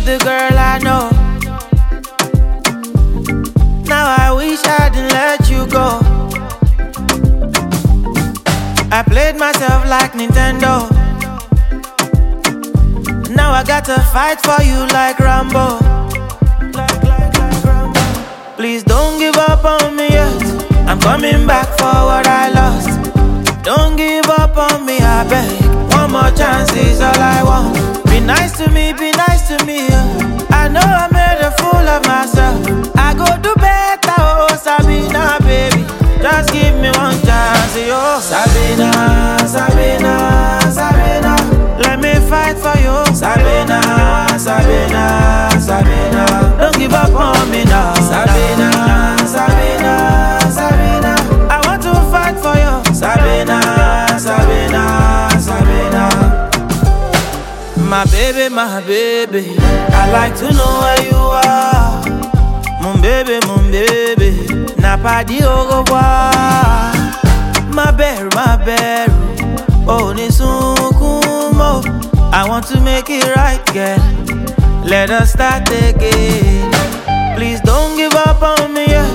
the girl I know. Now I wish I didn't let you go. I played myself like Nintendo. Now I got to fight for you like Rambo. Please don't give up on me yet. I'm coming back for what I lost. Don't give up on me, I beg. One more chance is all I want. Be nice to me, be nice to me. I know I made a fool of myself. I go do better, oh Sabina, baby. Just give me one chance, yo. Sabina, Sabina, Sabina. Let me fight for you. Sabina, Sabina, Sabina. Don't give up on me now. Sabina, Sabina, Sabina. I want to fight for you. Sabina, Sabina, Sabina. My baby, my baby. I like to know where you are. Mon baby. Na pas di au revoir. My bear. Oh, ni sukumo. I want to make it right, girl. Let us start again. Please don't give up on me, yeah.